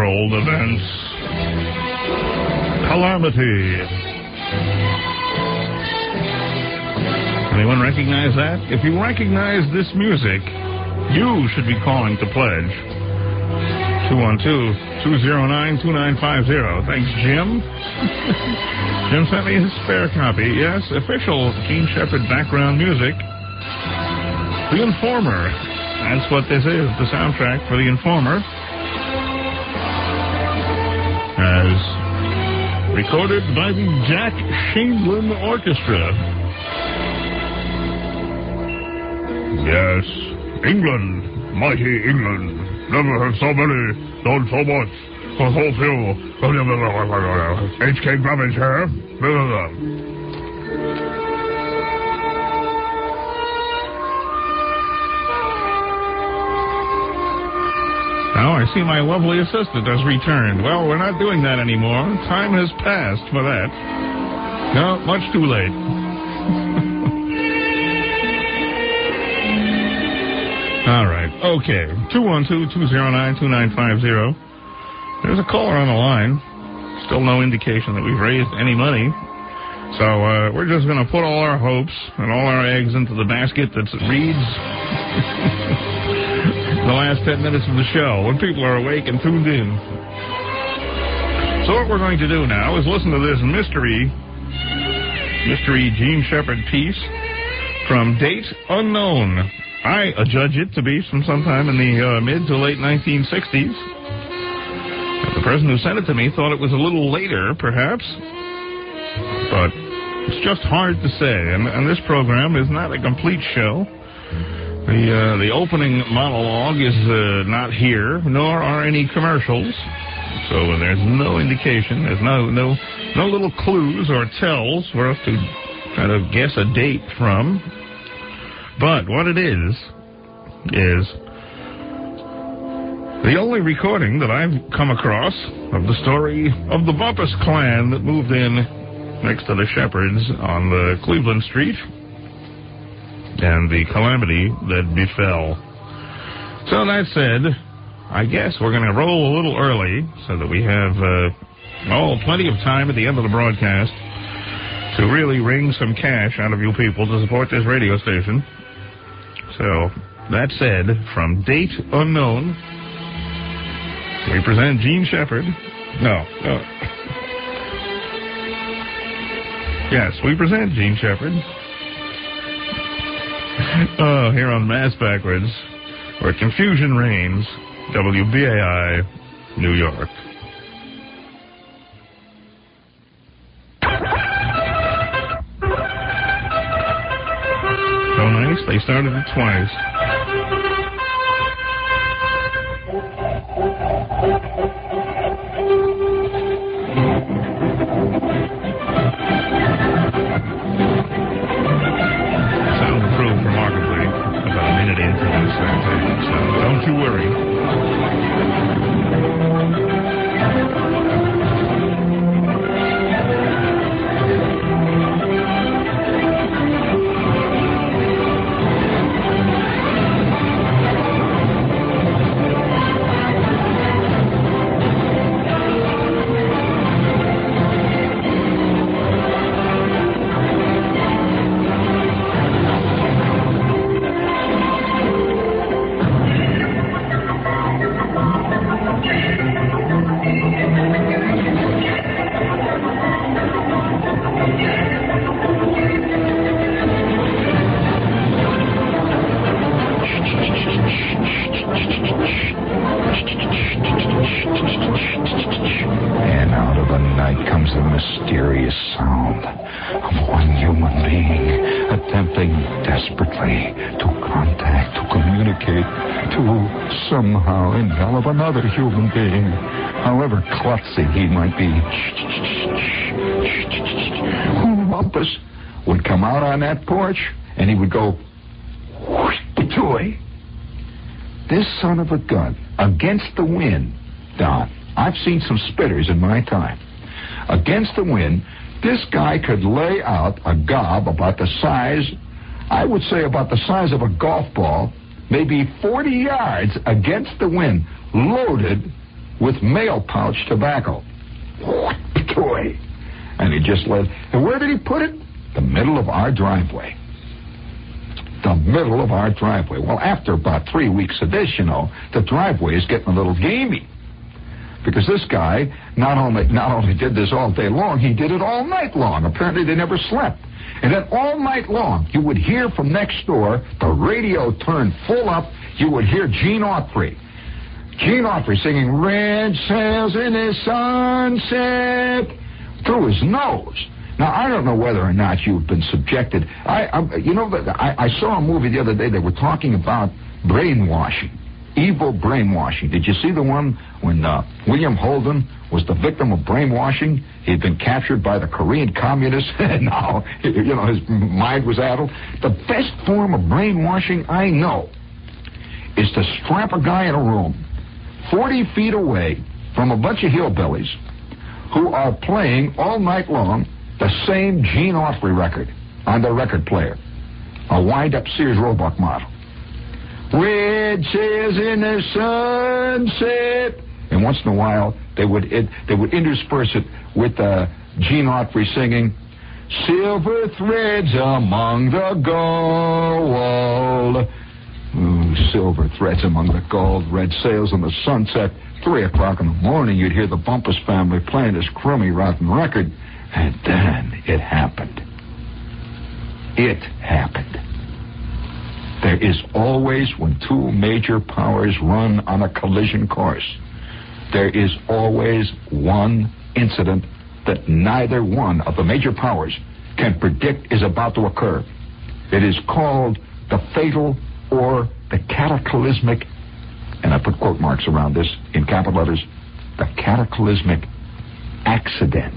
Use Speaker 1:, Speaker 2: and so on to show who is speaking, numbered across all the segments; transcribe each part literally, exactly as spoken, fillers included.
Speaker 1: world events. Calamity. Anyone recognize that? If you recognize this music, you should be calling to pledge. two one two, two oh nine, two nine five oh. Thanks, Jim. Jim sent me his spare copy. Yes, official Gene Shepard background music. The Informer. That's what this is, the soundtrack for The Informer. As recorded by the Jack Chamberlain Orchestra. Yes, England, mighty England. Never have so many done so much for so few. H K Gravage here. Now I see my lovely assistant has returned. Well, we're not doing that anymore. Time has passed for that. No, much too late. All right. Okay. two one two, two oh nine, two nine five oh. There's a caller on the line. Still no indication that we've raised any money. So uh, we're just going to put all our hopes and all our eggs into the basket that reads the last ten minutes of the show when people are awake and tuned in. So what we're going to do now is listen to this mystery, mystery Gene Shepard piece from Date Unknown. I adjudge it to be from sometime in the uh, mid to late nineteen sixties. The person who sent it to me thought it was a little later, perhaps. But it's just hard to say. And, and this program is not a complete show. The uh, the opening monologue is uh, not here, nor are any commercials. So there's no indication. There's no, no, no little clues or tells for us to kind of guess a date from. But what it is, is the only recording that I've come across of the story of the Bumpus clan that moved in next to the Shepards on the Cleveland Street and the calamity that befell. So that said, I guess we're going to roll a little early so that we have, uh, oh, plenty of time at the end of the broadcast to really wring some cash out of you people to support this radio station. So, that said, from Date Unknown, we present Gene Shepard. No, no. Yes, we present Gene Shepard. Oh, here on Mass Backwards, where confusion reigns, W B A I, New York. So nice, they started it twice. Sound improved remarkably about a minute into this thing, so don't you worry.
Speaker 2: Somehow envelop another human being, however klutzy he might be. Bumpus would come out on that porch, and he would go, toy. This son of a gun, against the wind, Don, I've seen some spitters in my time. Against the wind, this guy could lay out a gob about the size, I would say about the size of a golf ball, maybe forty yards against the wind, loaded with mail pouch tobacco. Toy. And he just let, and where did he put it? The middle of our driveway. The middle of our driveway. Well, after about three weeks of this, you know, the driveway is getting a little gamey. Because this guy not only not only did this all day long, he did it all night long. Apparently they never slept. And then all night long, you would hear from next door, the radio turned full up, you would hear Gene Autry. Gene Autry singing Red Sails in the Sunset through his nose. Now, I don't know whether or not you've been subjected. I, I you know, I, I saw a movie the other day. They were talking about brainwashing, evil brainwashing. Did you see the one when uh, William Holden was the victim of brainwashing? He'd been captured by the Korean communists, and now, you know, his mind was addled. The best form of brainwashing I know is to strap a guy in a room forty feet away from a bunch of hillbillies who are playing all night long the same Gene Autry record on their record player, a wind-up Sears Roebuck model. Red sails in the sunset. And once in a while, they would it, they would intersperse it with uh, Gene Autry singing, Silver threads among the gold. Ooh, silver threads among the gold, red sails in the sunset. Three o'clock in the morning, you'd hear the Bumpus family playing this crummy, rotten record. And then it happened. It happened. There is always, when two major powers run on a collision course, there is always one incident that neither one of the major powers can predict is about to occur. It is called the fatal or the cataclysmic, and I put quote marks around this in capital letters, the cataclysmic accident.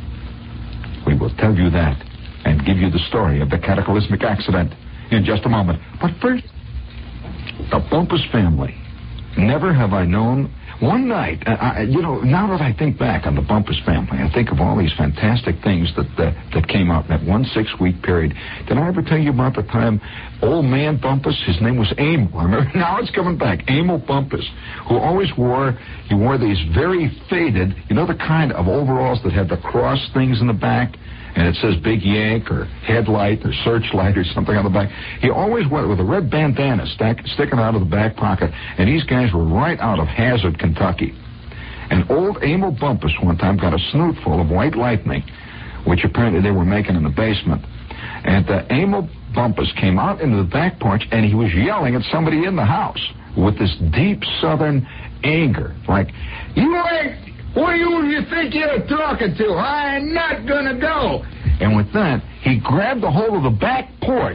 Speaker 2: We will tell you that and give you the story of the cataclysmic accident in just a moment. But first, the Bumpus family. Never have I known. One night, I, you know, now that I think back on the Bumpus family, I think of all these fantastic things that uh, that came out in that one six-week period. Did I ever tell you about the time old man Bumpus, his name was Emil, I remember, now it's coming back, Emil Bumpus, who always wore, he wore these very faded, you know the kind of overalls that had the cross things in the back? And it says Big Yank or Headlight or Searchlight or something on the back. He always went with a red bandana stack, sticking out of the back pocket. And these guys were right out of Hazard, Kentucky. And old Emil Bumpus one time got a snootful of White Lightning, which apparently they were making in the basement. And uh, Emil Bumpus came out into the back porch and he was yelling at somebody in the house with this deep southern anger. Like, you ain't... Who do you, you think you're talking to? I'm not gonna go. And with that, he grabbed a hold of the back porch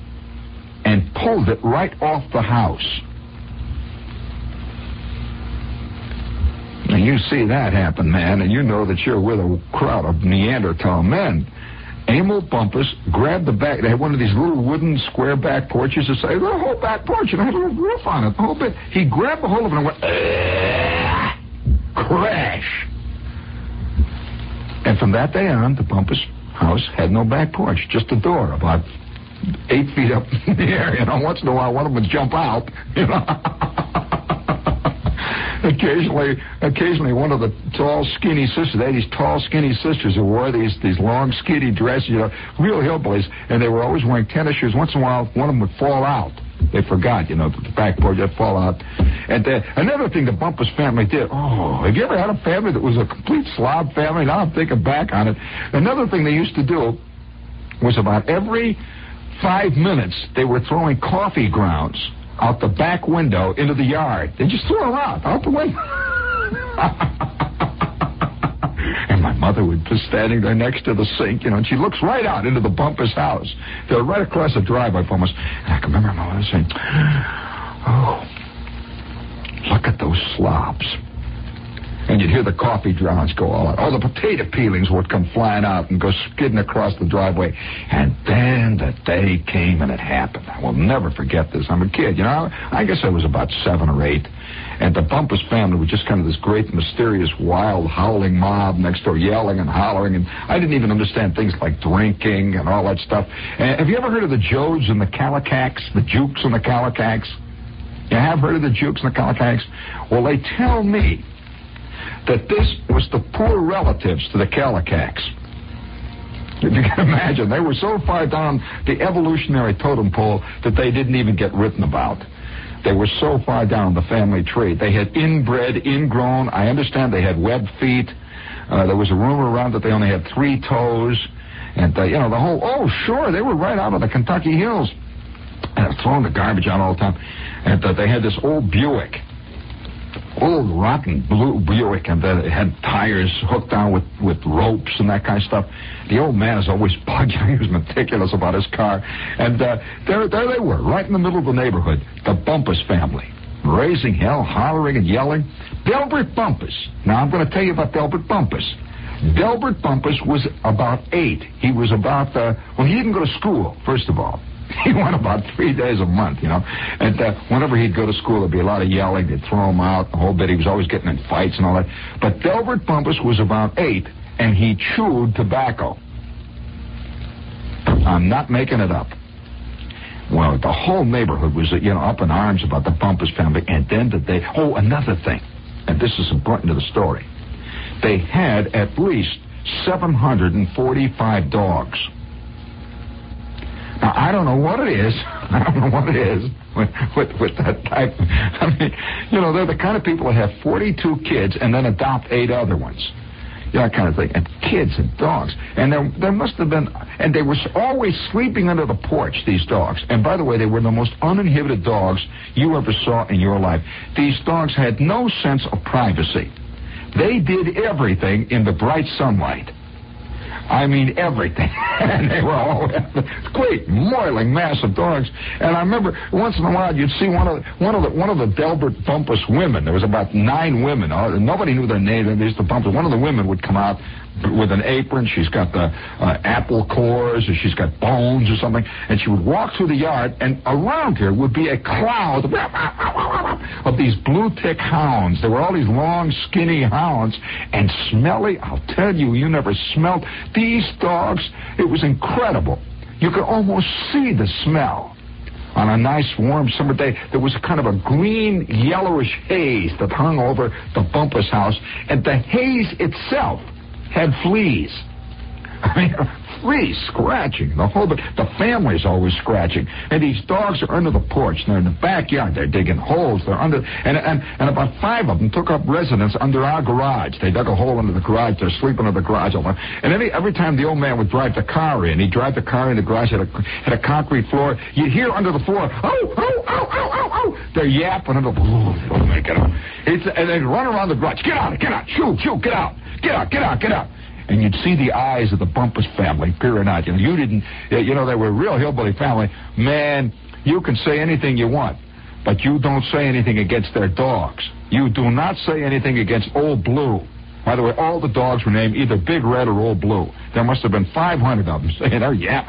Speaker 2: and pulled it right off the house. Now you see that happen, man, and you know that you're with a crowd of Neanderthal men. Emil Bumpus grabbed the back. They had one of these little wooden square back porches. To say the whole back porch, and it had a little roof on it, the whole bit. He grabbed the hold of it and went, Aah! Crash. And from that day on, the Bumpus house had no back porch, just a door about eight feet up in the air. You know, once in a while, one of them would jump out. You know, occasionally, occasionally, one of the tall, skinny sisters. They had these tall, skinny sisters who wore these these long, skinny dresses. You know, real hillbillies, and they were always wearing tennis shoes. Once in a while, one of them would fall out. They forgot, you know, the back porch would fall out. And uh, another thing the Bumpus family did, oh, have you ever had a family that was a complete slob family? Now I'm thinking back on it. Another thing they used to do was about every five minutes, they were throwing coffee grounds out the back window into the yard. They just threw them out, out the window. And my mother would be standing there next to the sink, you know, and she looks right out into the Bumpus house. They're right across the driveway from us. And I can remember my mother saying, oh, look at those slobs. And you'd hear the coffee grounds go all out. Oh, the potato peelings would come flying out and go skidding across the driveway. And then the day came and it happened. I will never forget this. I'm a kid, you know. I guess I was about seven or eight. And the Bumpus family was just kind of this great, mysterious, wild, howling mob next door, yelling and hollering. And I didn't even understand things like drinking and all that stuff. And have you ever heard of the Jodes and the Calicacs, the Jukes and the Calicacs? You have heard of the Jukes and the Calicacs? Well, they tell me that this was the poor relatives to the Kallikaks. If you can imagine, they were so far down the evolutionary totem pole that they didn't even get written about. They were so far down the family tree. They had inbred, ingrown. I understand they had webbed feet. Uh, there was a rumor around that they only had three toes. And, uh, you know, the whole, oh, sure, they were right out of the Kentucky hills. And throwing the garbage out all the time. And uh, they had this old Buick. Old rotten blue Buick, and then it had tires hooked down with, with ropes and that kind of stuff. The old man is always bugging. He was meticulous about his car. And uh, there, there they were, right in the middle of the neighborhood, the Bumpus family. Raising hell, hollering and yelling. Delbert Bumpus. Now, I'm going to tell you about Delbert Bumpus. Delbert Bumpus was about eight. He was about, uh, well, he didn't go to school, first of all. He went about three days a month, you know. And uh, whenever he'd go to school, there'd be a lot of yelling. They'd throw him out the whole bit. He was always getting in fights and all that. But Delbert Bumpus was about eight, and he chewed tobacco. I'm not making it up. Well, the whole neighborhood was, you know, up in arms about the Bumpus family. And then did they... Oh, another thing, and this is important to the story. They had at least seven hundred forty-five dogs. Now, I don't know what it is. I don't know what it is with, with, with that type. I mean, you know, they're the kind of people that have forty-two kids and then adopt eight other ones. You know, that kind of thing. And kids and dogs. And there, there must have been, and they were always sleeping under the porch, these dogs. And by the way, they were the most uninhibited dogs you ever saw in your life. These dogs had no sense of privacy. They did everything in the bright sunlight. I mean, everything. And they were all great, moiling, massive dogs. And I remember once in a while you'd see one of the, one of the one of the Delbert Bumpus women. There was about nine women. Nobody knew their name. They used to Bumpus. One of the women would come out with an apron. She's got the uh, apple cores, or she's got bones or something. And she would walk through the yard, and around her would be a cloud of these blue-tick hounds. There were all these long, skinny hounds, and smelly. I'll tell you, you never smelled these dogs. It was incredible. You could almost see the smell. On a nice, warm summer day, there was a kind of a green, yellowish haze that hung over the Bumpus house, and the haze itself had fleas. I mean, fleas scratching the whole bit. The family's always scratching, and these dogs are under the porch. They're in the backyard. They're digging holes. They're under, and and and about five of them took up residence under our garage. They dug a hole under the garage. They're sleeping under the garage. And every every time the old man would drive the car in, he'd drive the car in. The garage had a had a concrete floor. You'd hear under the floor, oh oh oh oh oh oh. They're yapping under the. Oh, don't make it up. It's and they'd run around the garage. Get out! Get out! Shoo! Shoo! Get out! Get out! Get out! Get out! And you'd see the eyes of the Bumpus family peering out. You know, you didn't, you know, they were a real hillbilly family. Man, you can say anything you want, but you don't say anything against their dogs. You do not say anything against Old Blue. By the way, all the dogs were named either Big Red or Old Blue. There must have been five hundred of them saying, oh, yeah.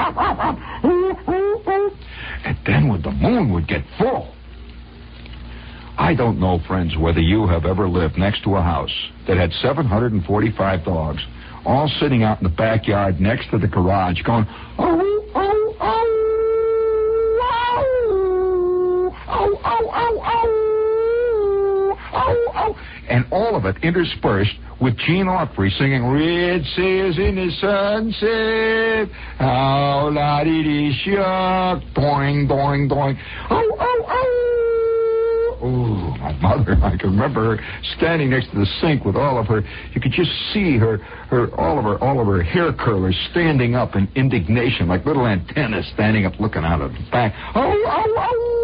Speaker 2: And then when the moon would get full, I don't know, friends, whether you have ever lived next to a house that had seven hundred forty-five dogs, all sitting out in the backyard next to the garage going, oh, oh, oh, oh, oh, oh, oh, oh, oh, and all of it interspersed with Gene Autry singing, red sails in the sunset, how la-dee-dee shuck, doing, doing, doing, oh, oh, oh. Oh, my mother, I can remember her standing next to the sink with all of her, you could just see her, her, all of her, all of her hair curlers standing up in indignation, like little antennas standing up looking out of the back. Oh, oh,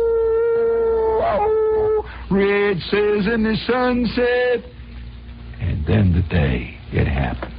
Speaker 2: oh, oh, red sails in the sunset. And then the day it happened.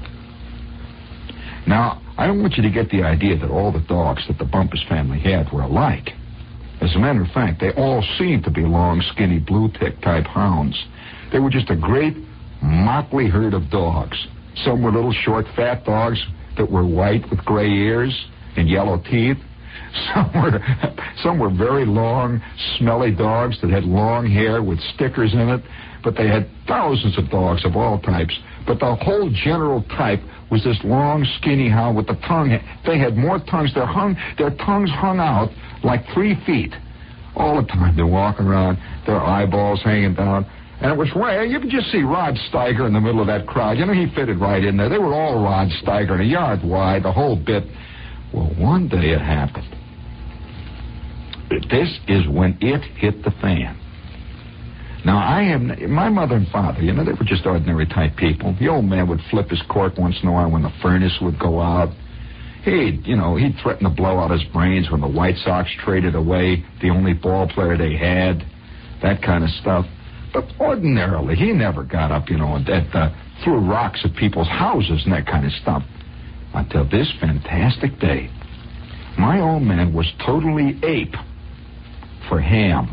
Speaker 2: Now, I don't want you to get the idea that all the dogs that the Bumpus family had were alike. As a matter of fact, they all seemed to be long, skinny, blue-tick type hounds. They were just a great motley herd of dogs. Some were little, short, fat dogs that were white with gray ears and yellow teeth. Some were, some were very long, smelly dogs that had long hair with stickers in it. But they had thousands of dogs of all types. But the whole general type was this long, skinny hound with the tongue. They had more tongues. Their, hung, their tongues hung out like three feet. All the time they're walking around, their eyeballs hanging down. And it was right. You could just see Rod Steiger in the middle of that crowd. You know, he fitted right in there. They were all Rod Steiger, and a yard wide, the whole bit. Well, one day it happened. This is when it hit the fan. Now, I am, my mother and father, you know, they were just ordinary type people. The old man would flip his cork once in a while when the furnace would go out. He'd, you know, he'd threaten to blow out his brains when the White Sox traded away the only ball player they had, that kind of stuff. But ordinarily, he never got up, you know, and uh, threw rocks at people's houses and that kind of stuff. Until this fantastic day, my old man was totally ape for ham.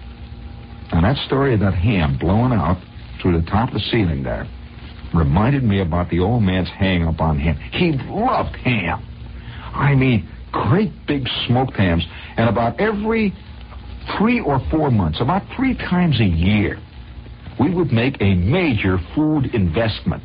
Speaker 2: Now, that story of that ham blowing out through the top of the ceiling there reminded me about the old man's hang-up on ham. He loved ham. I mean, great big smoked hams. And about every three or four months, about three times a year, we would make a major food investment.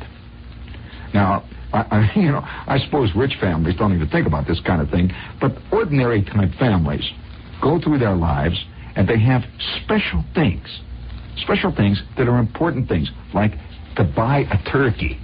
Speaker 2: Now, I, I, you know, I suppose rich families don't even think about this kind of thing, but ordinary type families go through their lives and they have special things, special things that are important things, like to buy a turkey.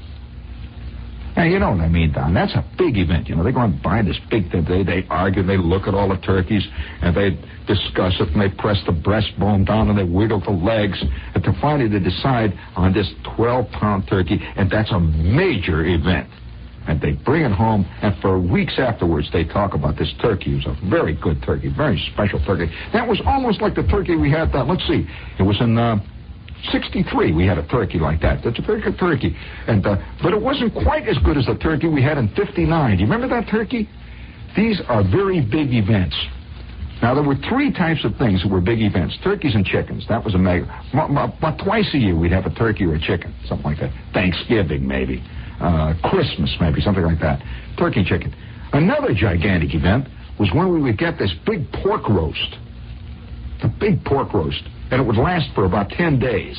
Speaker 2: Now, you know what I mean, Don. That's a big event. You know, they go and buy this big thing. They, they argue, they look at all the turkeys, and they discuss it, and they press the breastbone down, and they wiggle the legs, and to finally they decide on this twelve-pound turkey, and that's a major event. And they bring it home, and for weeks afterwards, they talk about this turkey. It was a very good turkey, very special turkey. That was almost like the turkey we had, that, let's see, it was in... Uh, sixty-three, we had a turkey like that. That's a very good turkey. And uh, but it wasn't quite as good as the turkey we had in fifty-nine. Do you remember that turkey? These are very big events. Now, there were three types of things that were big events. Turkeys and chickens. That was a mega. About twice a year, we'd have a turkey or a chicken. Something like that. Thanksgiving, maybe. Uh, Christmas, maybe. Something like that. Turkey and chicken. Another gigantic event was when we would get this big pork roast. The big pork roast. And it would last for about ten days.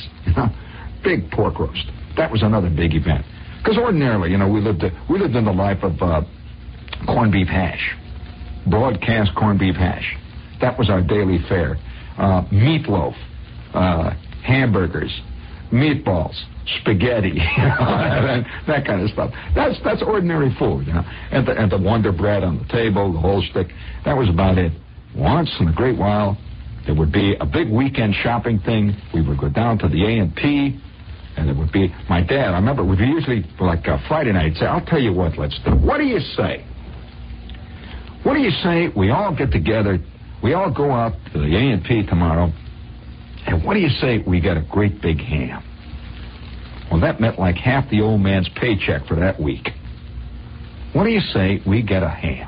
Speaker 2: Big pork roast. That was another big event. Because ordinarily, you know, we lived, uh, we lived in the life of uh, corned beef hash. Broadcast corned beef hash. That was our daily fare. Uh, meatloaf. Uh, hamburgers. Meatballs. Spaghetti. that, that kind of stuff. That's that's ordinary food, you know. And the, and the Wonder Bread on the table, the whole stick. That was about it. Once in a great while, there would be a big weekend shopping thing. We would go down to the A and P, and it would be my dad. I remember it would be usually like uh, Friday night. He'd say, "I'll tell you what, let's do. What do you say? What do you say? We all get together. We all go out to the A and P tomorrow, and what do you say? We get a great big ham." Well, that meant like half the old man's paycheck for that week. What do you say? We get a ham.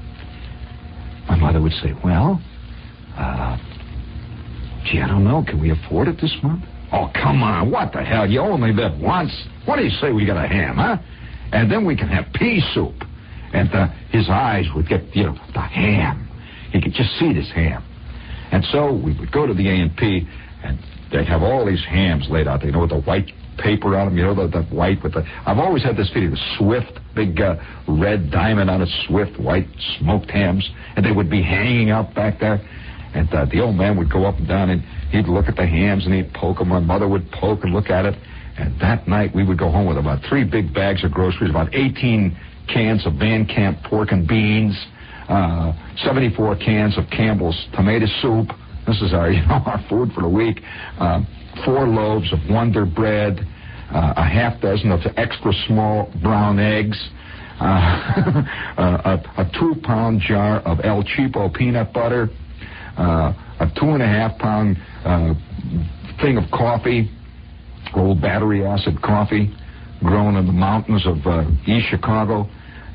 Speaker 2: My mother would say, "Well, uh." Gee, I don't know. Can we afford it this month? Oh, come on. What the hell? You only live once. What do you say we got a ham, huh? And then we can have pea soup. And uh, his eyes would get, you know, the ham. He could just see this ham. And so we would go to the A and P, and they'd have all these hams laid out there, you know, with the white paper on them, you know, the, the white with the... I've always had this feeling, the Swift, big uh, red diamond on a Swift, white smoked hams, and they would be hanging out back there. And uh, the old man would go up and down, and he'd look at the hams, and he'd poke them. My mother would poke and look at it. And that night, we would go home with about three big bags of groceries, about eighteen cans of Van Camp pork and beans, uh, seventy-four cans of Campbell's tomato soup. This is our, you know, our food for the week. Uh, four loaves of Wonder Bread, uh, a half dozen of extra small brown eggs, uh, a, a two-pound jar of El Cheapo peanut butter, Uh, a two and a half pound uh, thing of coffee, old battery acid coffee, grown in the mountains of uh, East Chicago,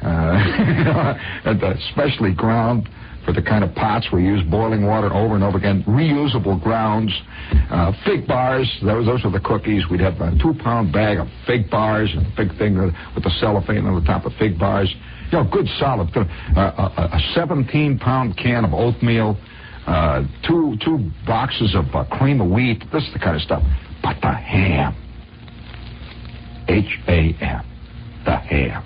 Speaker 2: uh, and uh, specially ground for the kind of pots we use boiling water over and over again, reusable grounds, uh, fig bars. Those those were the cookies. We'd have a two pound bag of fig bars, and a big thing with the cellophane on the top of fig bars. You know, good solid. Uh, a, a seventeen pound can of oatmeal. Uh, two two boxes of uh, cream of wheat, this is the kind of stuff. But the ham, H A M, the ham.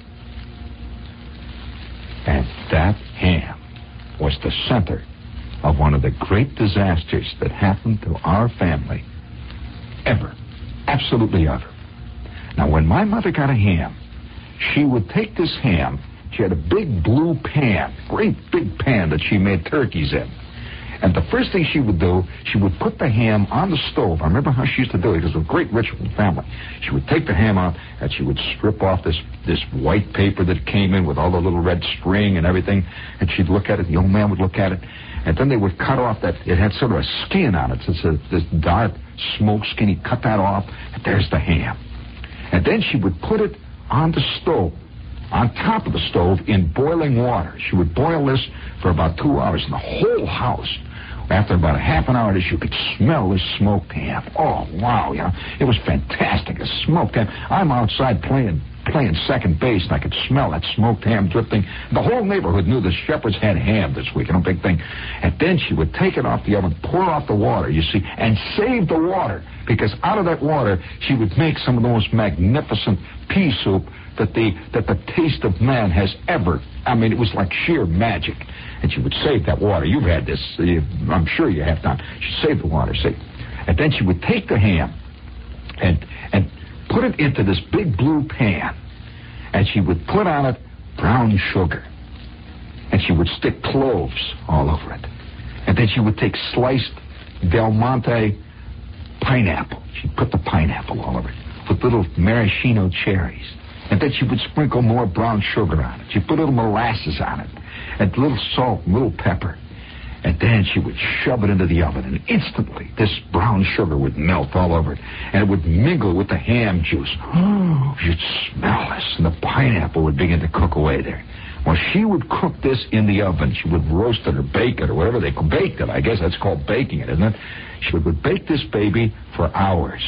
Speaker 2: And that ham was the center of one of the great disasters that happened to our family ever. Absolutely utter. Now, when my mother got a ham, she would take this ham. She had a big blue pan, great big pan that she made turkeys in. And the first thing she would do, she would put the ham on the stove. I remember how she used to do it. It was a great ritual in the family. She would take the ham out, and she would strip off this, this white paper that came in with all the little red string and everything. And she'd look at it. The old man would look at it. And then they would cut off that. It had sort of a skin on it. It's a, this dark smoke skin. He'd cut that off, and there's the ham. And then she would put it on the stove, on top of the stove in boiling water. She would boil this for about two hours, and the whole house, after about a half an hour, this, you could smell this smoked ham. Oh, wow, you know, it was fantastic, a smoked ham. I'm outside playing playing second base, and I could smell that smoked ham drifting. The whole neighborhood knew the Shepherds had ham this week, you know, big thing. And then she would take it off the oven, pour off the water, you see, and save the water, because out of that water, she would make some of the most magnificent pea soup that the that the taste of man has ever. I mean, it was like sheer magic. And she would save that water. You've had this. You, I'm sure you have done. She saved the water, see. And then she would take the ham and and put it into this big blue pan. And she would put on it brown sugar. And she would stick cloves all over it. And then she would take sliced Del Monte pineapple. She'd put the pineapple all over it with little maraschino cherries. And then she would sprinkle more brown sugar on it. She'd put a little molasses on it, and a little salt, a little pepper. And then she would shove it into the oven, and instantly this brown sugar would melt all over it, and it would mingle with the ham juice. Oh, you'd smell this, and the pineapple would begin to cook away there. Well, she would cook this in the oven. She would roast it or bake it or whatever they call baked it. I guess that's called baking it, isn't it? She would bake this baby for hours.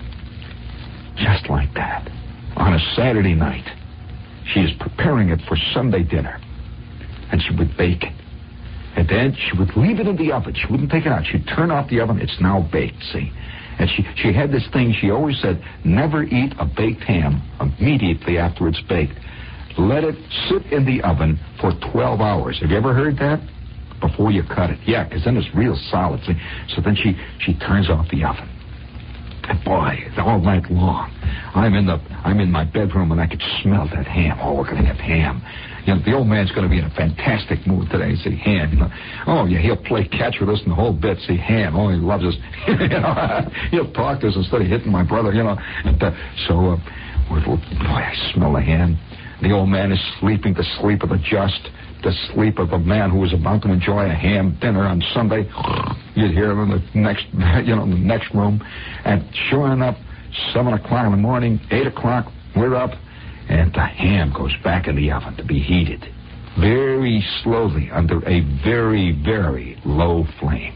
Speaker 2: Just like that. On a Saturday night, she is preparing it for Sunday dinner, and she would bake it. And then she would leave it in the oven. She wouldn't take it out. She'd turn off the oven. It's now baked, see? And she, she had this thing. She always said, never eat a baked ham immediately after it's baked. Let it sit in the oven for twelve hours. Have you ever heard that? Before you cut it. Yeah, because then it's real solid, see? So then she, she turns off the oven. And boy, all night long, I'm in the I'm in my bedroom and I could smell that ham. Oh, we're going to have ham. You know, the old man's going to be in a fantastic mood today. See, ham. You know. Oh, yeah, he'll play catch with us in the whole bit. See, ham. Oh, he loves us. you know, he'll talk to us instead of hitting my brother. You know. And, uh, so, uh, boy, I smell the ham. The old man is sleeping the sleep of the just, the sleep of a man who is about to enjoy a ham dinner on Sunday. You'd hear him in the next, you know, in the next room. And sure enough, seven o'clock in the morning, eight o'clock, we're up, and the ham goes back in the oven to be heated, very slowly under a very, very low flame,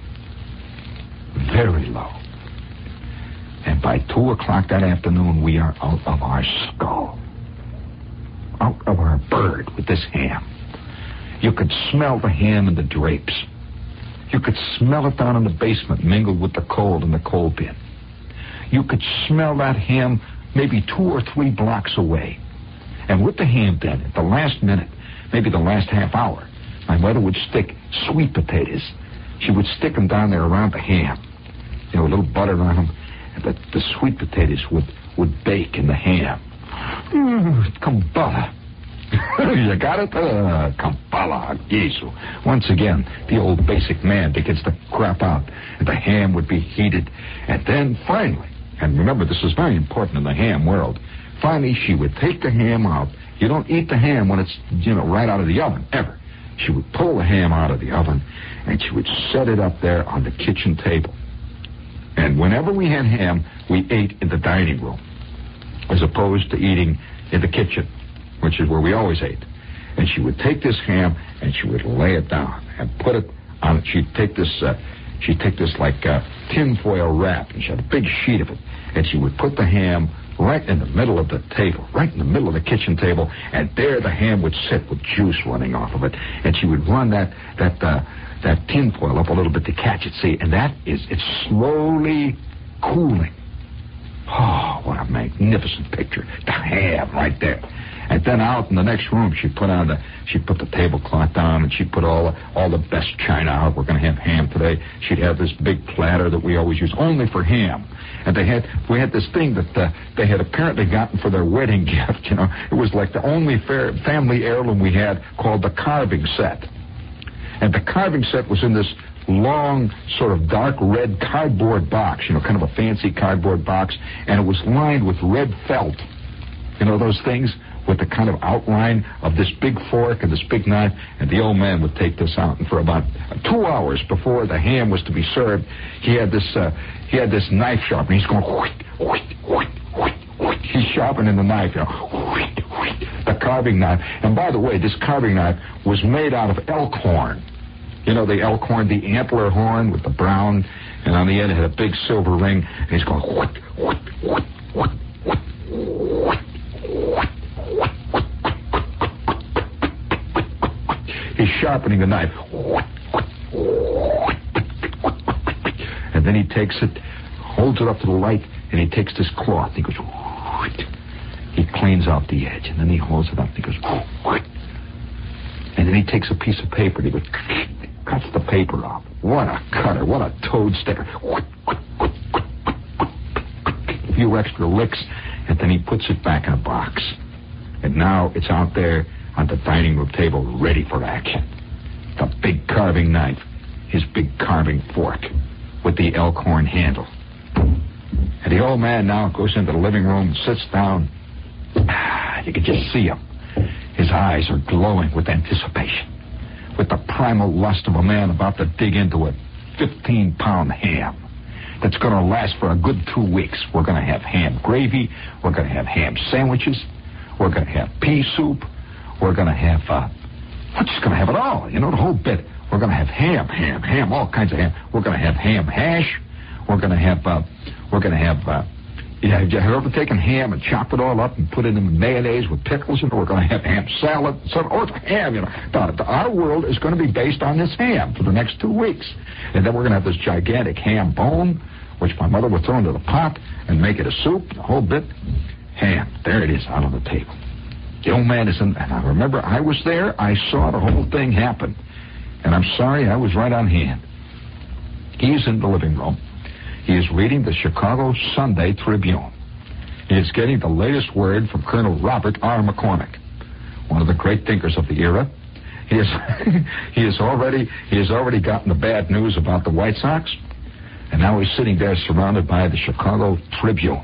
Speaker 2: very low. And by two o'clock that afternoon, we are out of our skull, out of our bird with this ham. You could smell the ham in the drapes. You could smell it down in the basement, mingled with the coal in the coal bin. You could smell that ham maybe two or three blocks away. And with the ham then, at the last minute, maybe the last half hour, my mother would stick sweet potatoes. She would stick them down there around the ham. You know, a little butter on them. And the, the sweet potatoes would, would bake in the ham. Mmm, Kambala. You got it? Uh, Kampala, Jesu. Once again, the old basic man begins to crop out, and the ham would be heated. And then finally, and remember, this is very important in the ham world, finally she would take the ham out. You don't eat the ham when it's, you know, right out of the oven, ever. She would pull the ham out of the oven, and she would set it up there on the kitchen table. And whenever we had ham, we ate in the dining room, as opposed to eating in the kitchen, which is where we always ate. And she would take this ham and she would lay it down and put it on. She'd take this, uh, she'd take this like uh, tinfoil wrap, and she had a big sheet of it, and she would put the ham right in the middle of the table, right in the middle of the kitchen table, and there the ham would sit with juice running off of it, and she would run that that uh, that tinfoil up a little bit to catch it. See, and that is it's slowly cooling. Oh, what a magnificent picture. The ham right there. And then out in the next room, she put on the she put the tablecloth down, and she put all the, all the best china out. We're going to have ham today. She'd have this big platter that we always use only for ham. And they had we had this thing that uh, they had apparently gotten for their wedding gift. You know, it was like the only fair, family heirloom we had, called the carving set. And the carving set was in this long, sort of dark red cardboard box, you know, kind of a fancy cardboard box, and it was lined with red felt. You know, those things with the kind of outline of this big fork and this big knife, and the old man would take this out, and for about two hours before the ham was to be served, he had this uh, he had this knife sharpener. He's going, whoosh, whoosh, whoosh, whoosh, whoosh. He's sharpening the knife, you know, whoosh, whoosh, the carving knife. And by the way, this carving knife was made out of elk horn. You know, the elk horn, the antler horn with the brown, and on the end it had a big silver ring, and he's going, whoosh, whoosh, whoosh, whoosh, whoosh, whoosh. He's sharpening the knife. And then he takes it, holds it up to the light, and he takes this cloth. He goes, he cleans out the edge, and then he holds it up, and he goes, and then he takes a piece of paper, and he goes, cuts the paper off. What a cutter, what a toad sticker. A few extra licks, and then he puts it back in a box. And now it's out there on the dining room table, ready for action. The big carving knife, his big carving fork with the elk horn handle. And the old man now goes into the living room and sits down. Ah, you can just see him. His eyes are glowing with anticipation, with the primal lust of a man about to dig into a fifteen-pound ham that's going to last for a good two weeks. We're going to have ham gravy. We're going to have ham sandwiches. We're going to have pea soup. We're going to have, uh, we're just going to have it all, you know, the whole bit. We're going to have ham, ham, ham, all kinds of ham. We're going to have ham hash. We're going to have, uh, we're going to have, uh, yeah, have you ever taken ham and chopped it all up and put it in mayonnaise with pickles? And we're going to have ham salad. So, or ham, you know. Our world is going to be based on this ham for the next two weeks. And then we're going to have this gigantic ham bone, which my mother would throw into the pot and make it a soup, the whole bit. Ham, there it is, out on the table. The old man is in, and I remember I was there. I saw the whole thing happen. And I'm sorry, I was right on hand. He's in the living room. He is reading the Chicago Sunday Tribune. He is getting the latest word from Colonel Robert R. McCormick, one of the great thinkers of the era. He is he is already he has already gotten the bad news about the White Sox, and now he's sitting there surrounded by the Chicago Tribune.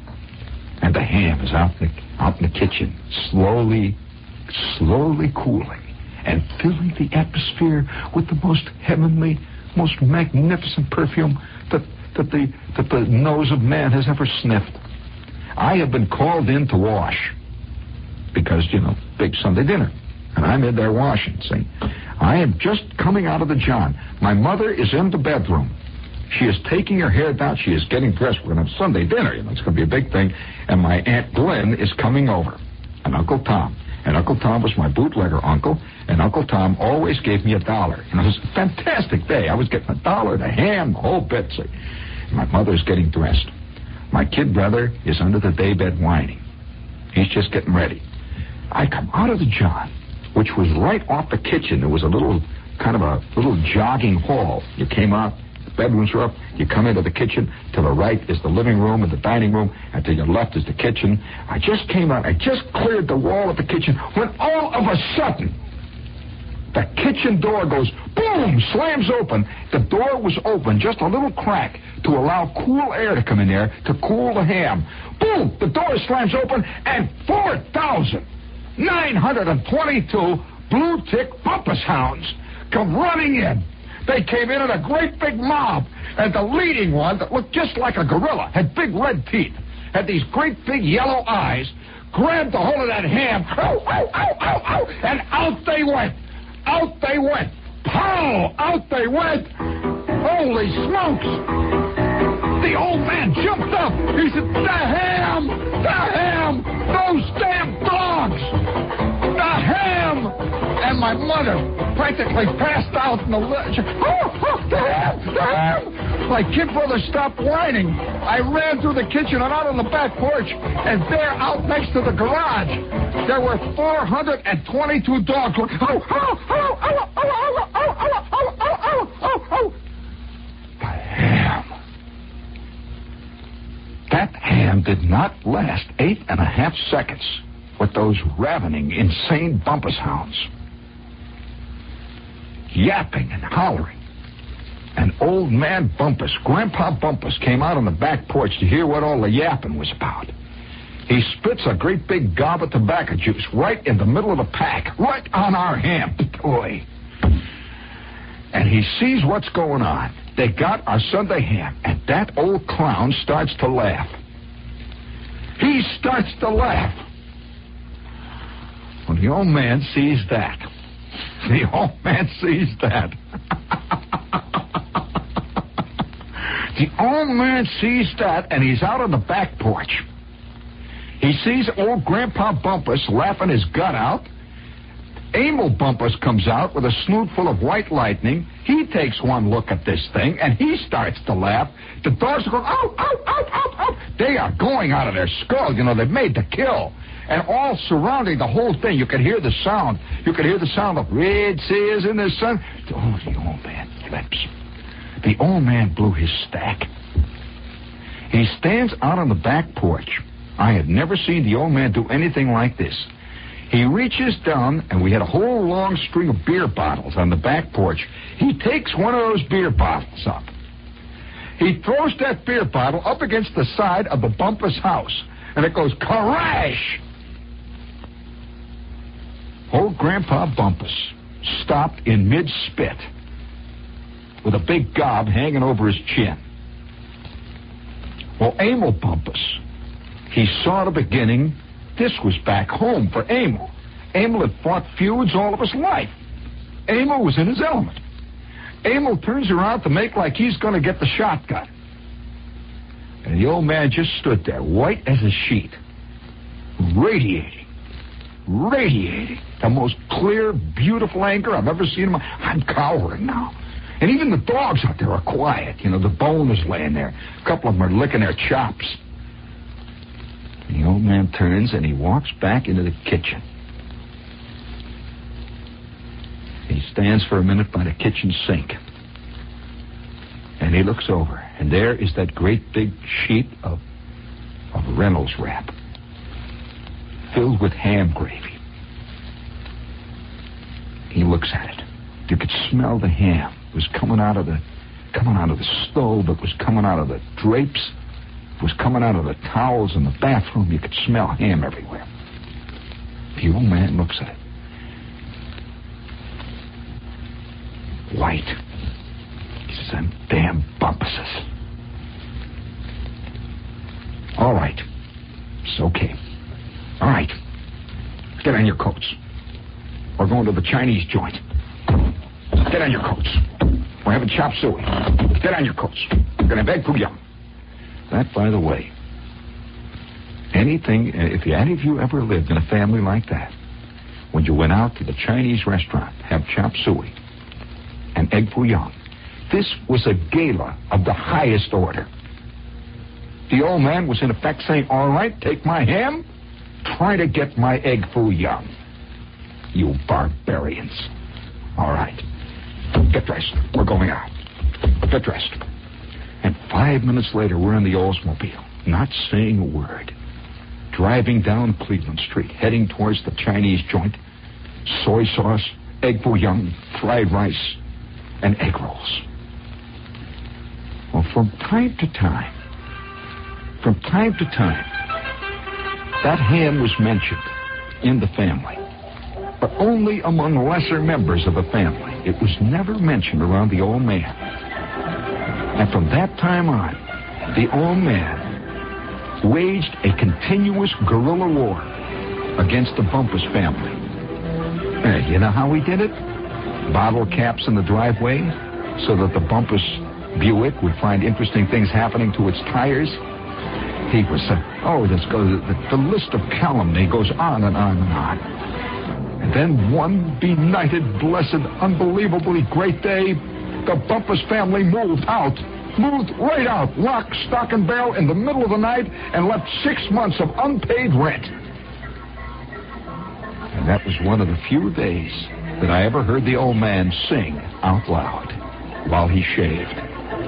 Speaker 2: And the ham is out in the, out in the kitchen, slowly, slowly cooling and filling the atmosphere with the most heavenly, most magnificent perfume that, that, the, that the nose of man has ever sniffed. I have been called in to wash because, you know, big Sunday dinner. And I'm in there washing, see. I am just coming out of the John. My mother is in the bedroom. She is taking her hair down. She is getting dressed. We're going to have Sunday dinner. You know, it's going to be a big thing. And my Aunt Glenn is coming over. And Uncle Tom. And Uncle Tom was my bootlegger uncle. And Uncle Tom always gave me a dollar. You know, it was a fantastic day. I was getting a dollar, the ham, the whole bit. See. And my mother's getting dressed. My kid brother is under the daybed whining. He's just getting ready. I come out of the John, which was right off the kitchen. There was a little, kind of a little jogging hall. You came out. Bedrooms are up. You come into the kitchen. To the right is the living room and the dining room, and to your left is the kitchen. I just came out. I just cleared the wall of the kitchen when all of a sudden the kitchen door goes boom, slams open. The door was open, just a little crack to allow cool air to come in there to cool the ham. Boom, the door slams open, and four thousand nine hundred twenty-two blue tick bumpus hounds come running in. They came in in a great big mob, and the leading one, that looked just like a gorilla, had big red teeth, had these great big yellow eyes, grabbed a hold of that ham, ow, ow, ow, ow, ow, and out they went. Out they went. Pow! Out they went. Holy smokes! The old man jumped up. He said, the ham! The ham! Those damn dogs! The ham! And my mother practically passed out in the ledge. Oh, oh, the ham! The ham! My kid brother stopped whining. I ran through the kitchen and out on the back porch, and there, out next to the garage, there were four hundred twenty-two dogs. Oh, oh, oh, oh, oh, oh, oh, oh, oh, oh, oh, oh, oh. The ham. That ham did not last eight and a half seconds with those ravening, insane Bumpus hounds. Yapping and hollering. And old man Bumpus, Grandpa Bumpus, came out on the back porch to hear what all the yapping was about. He spits a great big gob of tobacco juice right in the middle of the pack, right on our ham. Boy. And he sees what's going on. They got our Sunday ham, and that old clown starts to laugh. He starts to laugh. When the old man sees that, the old man sees that. The old man sees that, and he's out on the back porch. He sees old Grandpa Bumpus laughing his gut out. Emil Bumpus comes out with a snoot full of white lightning. He takes one look at this thing, and he starts to laugh. The dogs are going, ow, ow, ow, ow, ow. They are going out of their skull. You know, they've made the kill. And all surrounding the whole thing, you could hear the sound. You could hear the sound of red sails in the sun. Oh, the old man flips. The old man blew his stack. He stands out on the back porch. I had never seen the old man do anything like this. He reaches down, and we had a whole long string of beer bottles on the back porch. He takes one of those beer bottles up. He throws that beer bottle up against the side of the Bumpus house, and it goes crash. Old Grandpa Bumpus stopped in mid-spit with a big gob hanging over his chin. Well, Emil Bumpus, he saw the beginning. This was back home for Emil. Emil had fought feuds all of his life. Emil was in his element. Emil turns around to make like he's going to get the shotgun. And the old man just stood there, white as a sheet, radiating, radiating the most clear, beautiful anger I've ever seen in my... I'm cowering now. And even the dogs out there are quiet. You know, the bone is laying there. A couple of them are licking their chops. The old man turns and he walks back into the kitchen. He stands for a minute by the kitchen sink. And he looks over, and there is that great big sheet of, of Reynolds wrap filled with ham gravy. He looks at it. You could smell the ham. It was coming out of the coming out of the stove. It was coming out of the drapes. It was coming out of the towels in the bathroom. You could smell ham everywhere. The old man looks at it. White. He says, them damn Bumpuses. All right. It's okay. All right. Get on your coats. We're going to the Chinese joint. Get on your coats. We're having chop suey. Get on your coats. We're going to have egg foo young. That, by the way, anything, if any of you ever lived in a family like that, when you went out to the Chinese restaurant, have chop suey and egg foo young, this was a gala of the highest order. The old man was in effect saying, all right, take my ham, try to get my egg foo young. You barbarians. All right. Get dressed. We're going out. Get dressed. And five minutes later, we're in the Oldsmobile, not saying a word, driving down Cleveland Street, heading towards the Chinese joint, soy sauce, egg foo young, fried rice, and egg rolls. Well, from time to time, from time to time, that ham was mentioned in the family, but only among lesser members of the family. It was never mentioned around the old man. And from that time on, the old man waged a continuous guerrilla war against the Bumpus family. And you know how he did it? Bottle caps in the driveway so that the Bumpus Buick would find interesting things happening to its tires. He was, uh, oh, this goes, the, the list of calumny goes on and on and on. And then one benighted, blessed, unbelievably great day, the Bumpus family moved out. Moved right out, lock, stock, and barrel in the middle of the night and left six months of unpaid rent. And that was one of the few days that I ever heard the old man sing out loud while he shaved.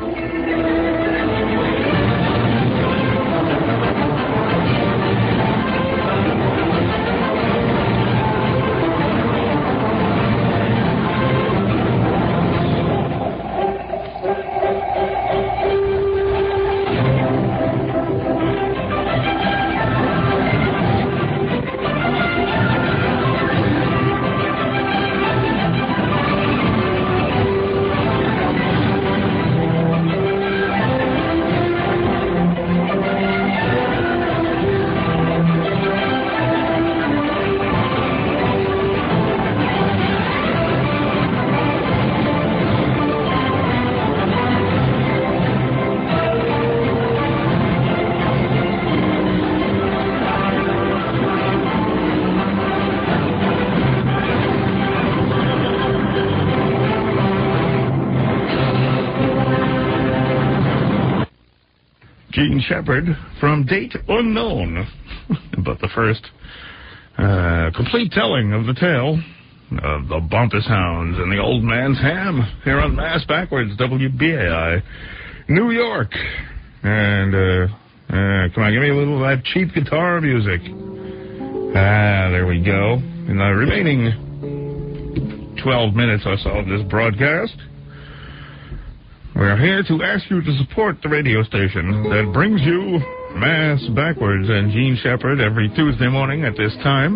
Speaker 1: Gene Shepard from Date Unknown. But the first uh, complete telling of the tale of the Bumpus Hounds and the Old Man's Ham here on Mass Backwards, W B A I, New York. And, uh, uh, come on, give me a little of that cheap guitar music. Ah, there we go. In the remaining twelve minutes or so of this broadcast, we're here to ask you to support the radio station that brings you Mass Backwards and Gene Shepard every Tuesday morning at this time.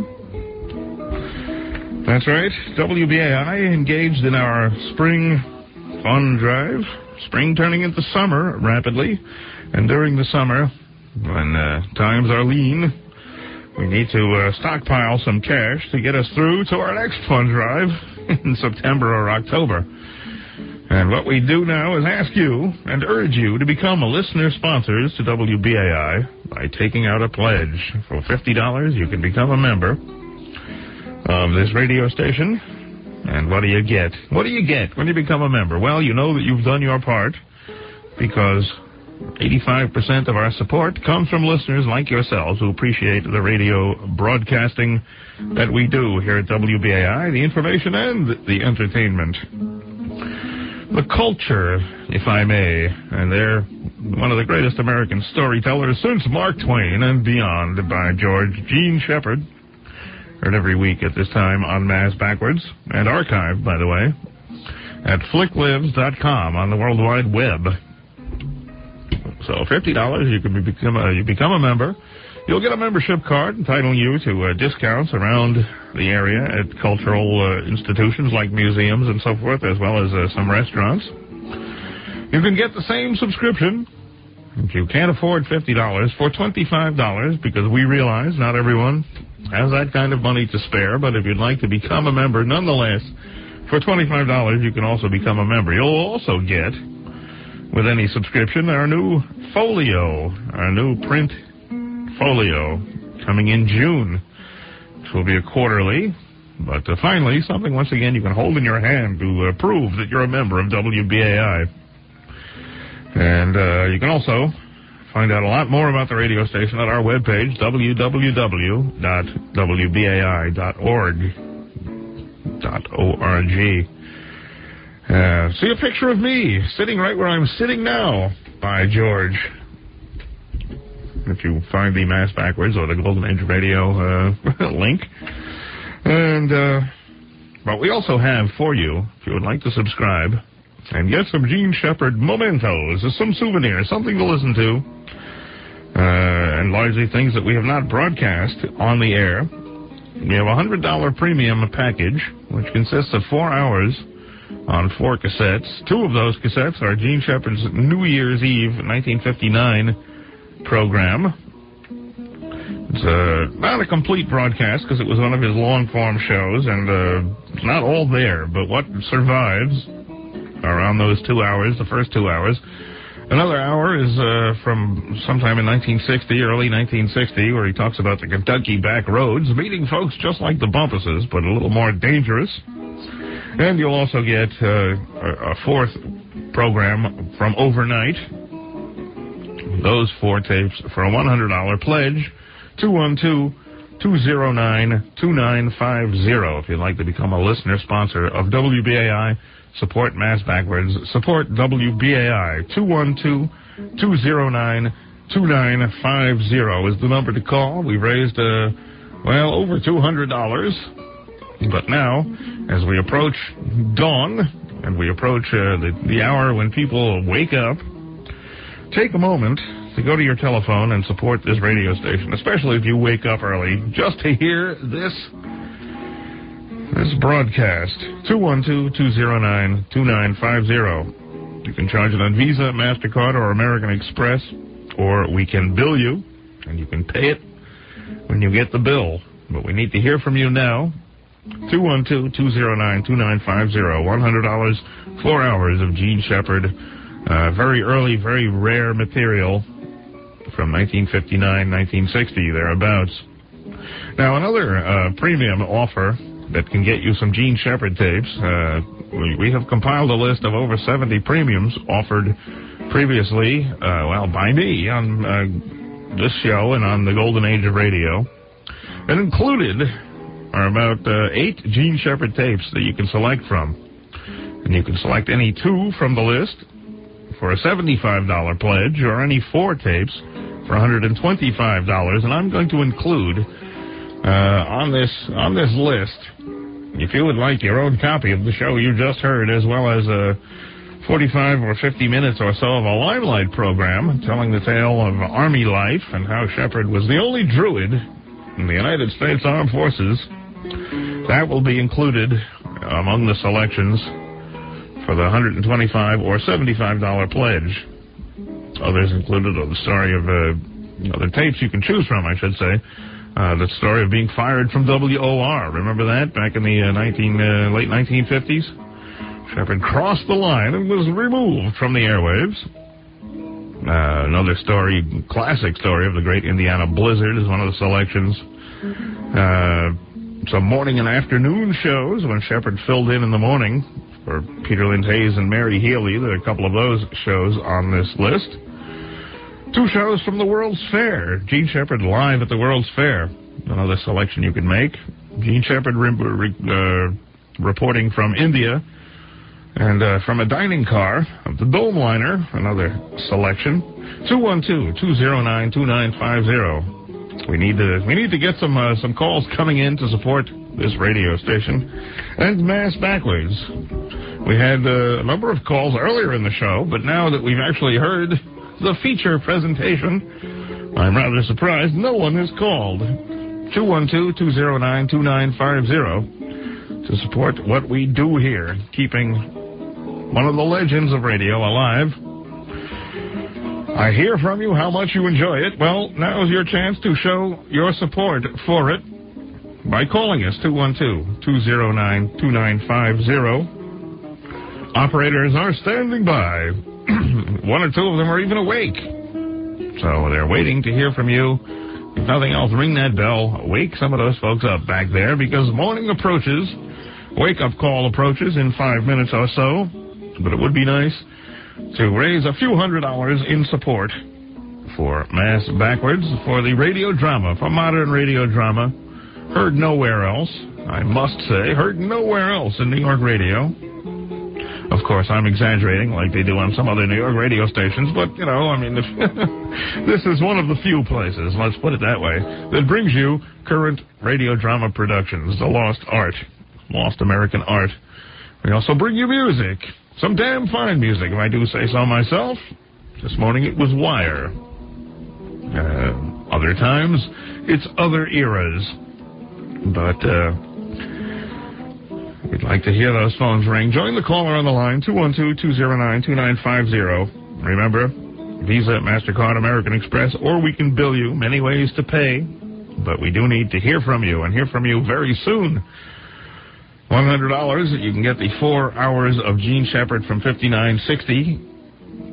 Speaker 1: That's right, W B A I engaged in our spring fun drive. Spring turning into summer rapidly. And during the summer, when uh, times are lean, we need to uh, stockpile some cash to get us through to our next fun drive in September or October. And what we do now is ask you and urge you to become a listener sponsors to W B A I by taking out a pledge. For fifty dollars, you can become a member of this radio station. And what do you get? What do you get when you become a member? Well, you know that you've done your part because eighty-five percent of our support comes from listeners like yourselves who appreciate the radio broadcasting that we do here at W B A I, the information and the entertainment. The culture, if I may, and they're one of the greatest American storytellers since Mark Twain and beyond by George Gene Shepard, heard every week at this time on Mass Backwards, and archived, by the way, at flick lives dot com on the World Wide Web. So fifty dollars, you can become a, you become a member. You'll get a membership card entitling you to uh, discounts around the area at cultural uh, institutions like museums and so forth, as well as uh, some restaurants. You can get the same subscription, if you can't afford fifty dollars, for twenty-five dollars, because we realize not everyone has that kind of money to spare, but if you'd like to become a member nonetheless, for twenty-five dollars you can also become a member. You'll also get, with any subscription, our new folio, our new print folio coming in June, which will be a quarterly, but uh, finally something once again you can hold in your hand to uh, prove that you're a member of W B A I. And uh, you can also find out a lot more about the radio station at our webpage, w w w dot w b a i dot org. .org. Uh, see a picture of me sitting right where I'm sitting now by George. If you find the Mass Backwards or the Golden Age Radio uh, link. And, uh, but we also have for you, if you would like to subscribe and get some Gene Shepard mementos, some souvenirs, something to listen to, uh, and largely things that we have not broadcast on the air. We have a one hundred dollars premium package, which consists of four hours on four cassettes. Two of those cassettes are Gene Shepard's New Year's Eve nineteen fifty-nine program. It's uh, not a complete broadcast because it was one of his long-form shows, and uh, it's not all there, but what survives around those two hours, the first two hours, Another hour is uh, from sometime in nineteen sixty, early nineteen sixty, where he talks about the Kentucky back roads, meeting folks just like the Bumpuses, but a little more dangerous. And you'll also get uh, a fourth program from overnight. Those four tapes for a one hundred dollars pledge, two one two, two zero nine, two nine five zero. If you'd like to become a listener sponsor of W B A I, support Mass Backwards, support W B A I. two one two, two zero nine, two nine five zero is the number to call. We've raised, uh, well, over two hundred dollars. But now, as we approach dawn, and we approach uh, the, the hour when people wake up, take a moment to go to your telephone and support this radio station, especially if you wake up early, just to hear this this broadcast. two one two, two zero nine, two nine five zero. You can charge it on Visa, MasterCard, or American Express, or we can bill you, and you can pay it when you get the bill. But we need to hear from you now. two one two, two zero nine, two nine five zero. one hundred dollars, four hours of Gene Shepard. Uh, very early, very rare material from nineteen fifty-nine, nineteen sixty, thereabouts. Now, another uh, premium offer that can get you some Gene Shepard tapes. Uh, we, we have compiled a list of over seventy premiums offered previously, uh, well, by me on uh, this show and on the Golden Age of Radio. And included are about uh, eight Gene Shepard tapes that you can select from. And you can select any two from the list for a seventy-five dollars pledge, or any four tapes for one hundred twenty-five dollars. And I'm going to include uh, on this on this list, if you would like your own copy of the show you just heard, as well as a forty-five or fifty minutes or so of a Limelight program telling the tale of Army life and how Shepard was the only druid in the United States Armed Forces, that will be included among the selections for the one hundred twenty-five dollars or seventy-five dollars pledge. Others included are the story of uh, other tapes you can choose from, I should say. Uh, the story of being fired from W O R. Remember that back in the uh, nineteen, uh, late nineteen fifties? Shepard crossed the line and was removed from the airwaves. Uh, another story, classic story of the great Indiana blizzard is one of the selections. Uh, some morning and afternoon shows when Shepard filled in in the morning for Peter Lind Hayes and Mary Healy. There are a couple of those shows on this list. Two shows from the World's Fair. Gene Shepard live at the World's Fair. Another selection you can make. Gene Shepard re- re- uh, reporting from India. And uh, from a dining car of the Dome Liner, another selection. two one two, two zero nine, two nine five zero. We need to we need to get some uh, some calls coming in to support this radio station and Mass Backwards. We had uh, a number of calls earlier in the show, but now that we've actually heard the feature presentation, I'm rather surprised no one has called. two one two, two zero nine, two nine five zero to support what we do here, keeping one of the legends of radio alive. I hear from you how much you enjoy it. Well, now's your chance to show your support for it by calling us, two one two, two zero nine, two nine five zero. Operators are standing by. One or two of them are even awake. So they're waiting to hear from you. If nothing else, ring that bell. Wake some of those folks up back there, because morning approaches. Wake-up call approaches in five minutes or so. But it would be nice to raise a few hundred dollars in support for Mass Backwards, for the radio drama, for modern radio drama, heard nowhere else, I must say, heard nowhere else in New York radio. Of course, I'm exaggerating like they do on some other New York radio stations, but, you know, I mean, if this is one of the few places, let's put it that way, that brings you current radio drama productions, the lost art, lost American art. We also bring you music. Some damn fine music, if I do say so myself. This morning it was Wire. Uh, other times, it's other eras. But uh, we'd like to hear those phones ring. Join the caller on the line, two one two, two zero nine, two nine five zero. Remember, Visa, MasterCard, American Express, or we can bill you. Many ways to pay. But we do need to hear from you, and hear from you very soon. one hundred dollars, you can get the four hours of Gene Shepard from fifty-nine sixty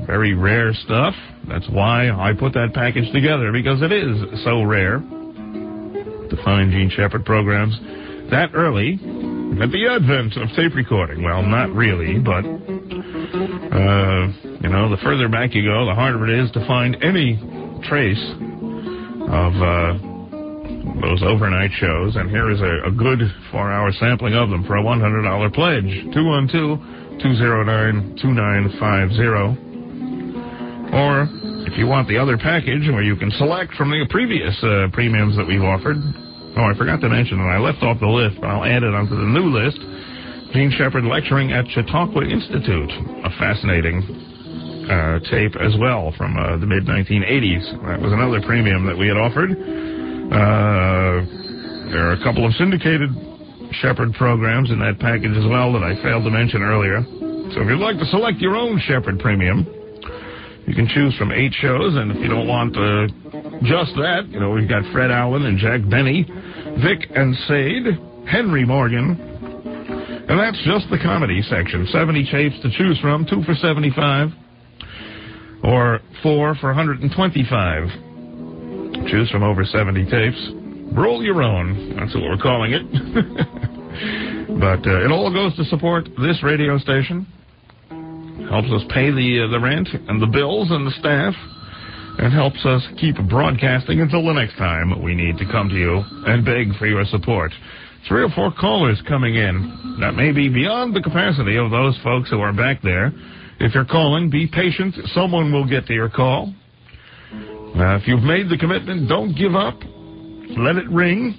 Speaker 1: very rare stuff. That's why I put that package together, because it is so rare to find Gene Shepard programs that early at the advent of tape recording. Well, not really, but, uh, you know, the further back you go, the harder it is to find any trace of uh, those overnight shows. And here is a, a good four-hour sampling of them for a one hundred dollars pledge. two one two, two zero nine, two nine five zero. Or if you want the other package where you can select from the previous uh, premiums that we've offered. Oh, I forgot to mention, and I left off the list, but I'll add it onto the new list. Gene Shepard lecturing at Chautauqua Institute, a fascinating uh, tape as well from uh, the mid nineteen eighties. That was another premium that we had offered. Uh, there are a couple of syndicated Shepard programs in that package as well that I failed to mention earlier. So if you'd like to select your own Shepard premium, you can choose from eight shows, and if you don't want uh, just that, you know, we've got Fred Allen and Jack Benny, Vic and Sade, Henry Morgan, and that's just the comedy section. seventy tapes to choose from, two for seventy-five, or four for one hundred twenty-five. Choose from over seventy tapes. Roll your own. That's what we're calling it. But uh, it all goes to support this radio station. Helps us pay the uh, the rent and the bills and the staff, and helps us keep broadcasting until the next time we need to come to you and beg for your support. Three or four callers coming in. That may be beyond the capacity of those folks who are back there. If you're calling, be patient. Someone will get to your call. Now, if you've made the commitment, don't give up. Let it ring.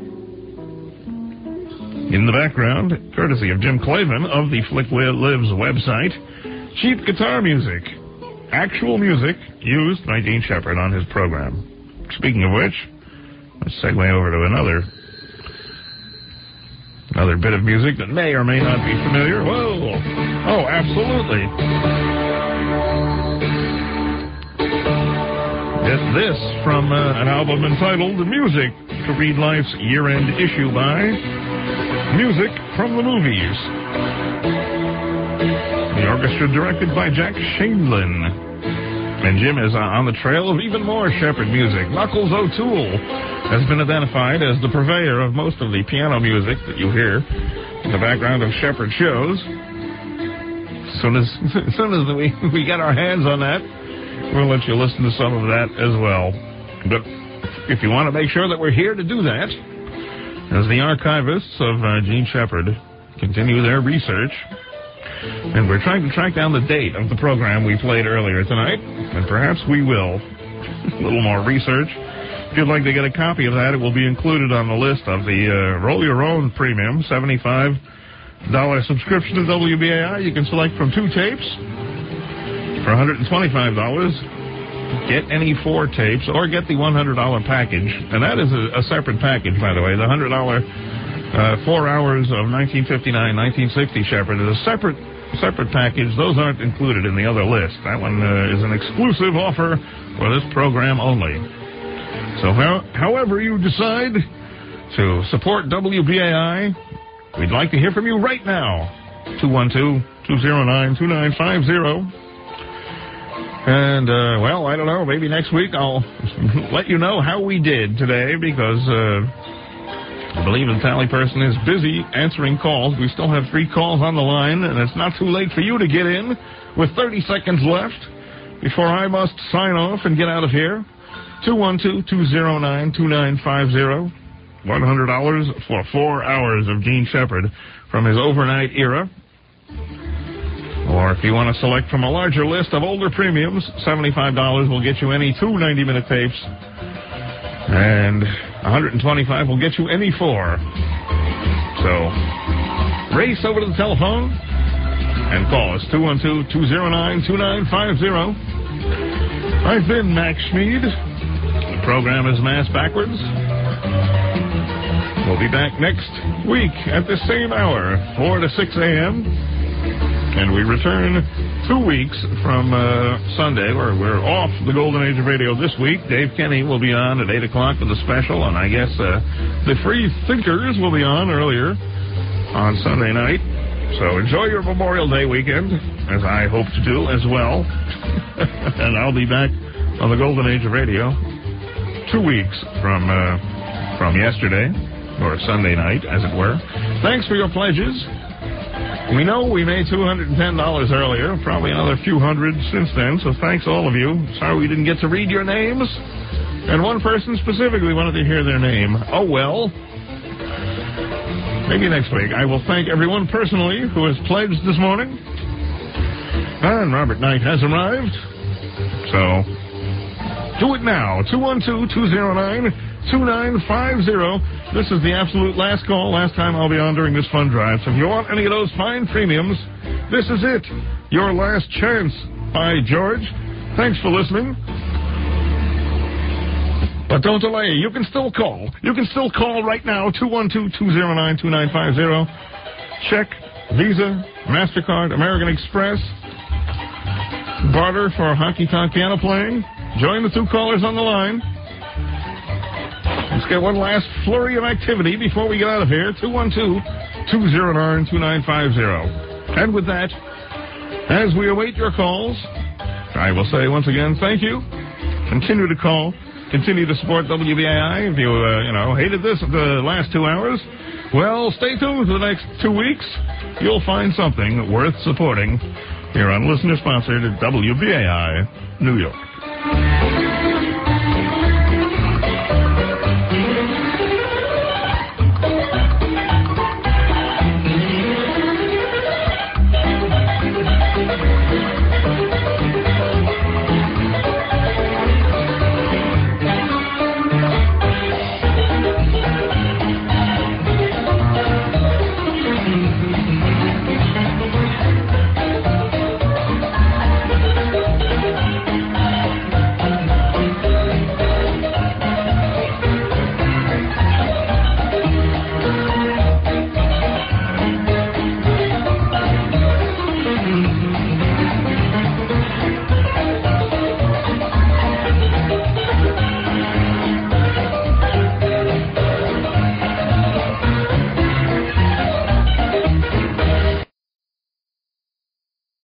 Speaker 1: In the background, courtesy of Jim Clavin of the Flick Lives website, cheap guitar music. Actual music used by Gene Shepard on his program. Speaking of which, let's segue over to another another bit of music that may or may not be familiar. Whoa! Oh, absolutely. Get this from uh, an album entitled Music to Read Life's Year-End Issue by Music from the Movies. The orchestra directed by Jack Shainlin. And Jim is on the trail of even more Shepard music. Knuckles O'Toole has been identified as the purveyor of most of the piano music that you hear in the background of Shepard shows. As soon as, as, soon as we, we get our hands on that, we'll let you listen to some of that as well. But if you want to make sure that we're here to do that, as the archivists of uh, Gene Shepard continue their research, and we're trying to track down the date of the program we played earlier tonight, and perhaps we will. A little more research. If you'd like to get a copy of that, it will be included on the list of the uh, Roll Your Own premium, seventy-five dollars subscription to W B A I. You can select from two tapes for one hundred twenty-five dollars. Get any four tapes, or get the one hundred dollars package. And that is a, a separate package, by the way. The one hundred dollars uh, four hours of nineteen fifty-nine nineteen sixty Shepard is a separate separate package. Those aren't included in the other list. That one uh, is an exclusive offer for this program only. So how, however you decide to support W B A I, we'd like to hear from you right now. two one two, two zero nine, two nine five zero. And, uh, well, I don't know, maybe next week I'll let you know how we did today, because uh, I believe the tally person is busy answering calls. We still have three calls on the line, and it's not too late for you to get in with thirty seconds left before I must sign off and get out of here. two one two, two zero nine, two nine five zero. one hundred dollars for four hours of Gene Shepard from his overnight era. Or if you want to select from a larger list of older premiums, seventy-five dollars will get you any two ninety-minute tapes. And one hundred twenty-five dollars will get you any four. So, race over to the telephone and call us, two one two, two zero nine, two nine five zero. I've been Max Schmid. The program is Mass Backwards. We'll be back next week at the same hour, four to six a.m., and we return two weeks from uh, Sunday, where we're off the Golden Age of Radio this week. Dave Kenny will be on at eight o'clock with a special, and I guess uh, the Free Thinkers will be on earlier on Sunday night. So enjoy your Memorial Day weekend, as I hope to do as well. And I'll be back on the golden age of radio two weeks from uh, from yesterday, or Sunday night, as it were. Thanks for your pledges. We know we made two hundred ten dollars earlier, probably another few hundred since then, so thanks all of you. Sorry we didn't get to read your names. And one person specifically wanted to hear their name. Oh, well. Maybe next week. I will thank everyone personally who has pledged this morning. And Robert Knight has arrived. So, do it now. two one two, two zero nine, two nine five zero. This is the absolute last call. Last time I'll be on during this fund drive. So if you want any of those fine premiums, this is it. Your last chance. Bye, George. Thanks for listening. But don't delay. You can still call. You can still call right now. two one two, two zero nine, two nine five zero. Check, Visa, MasterCard, American Express. Barter for Honky Tonk Piano playing. Join the two callers on the line. Let's get one last flurry of activity before we get out of here. two one two, two zero nine, two nine five zero. And with that, as we await your calls, I will say once again, thank you. Continue to call. Continue to support W B A I. If you, uh, you know, hated this the last two hours, well, stay tuned for the next two weeks. You'll find something worth supporting here on listener-sponsored W B A I, New York.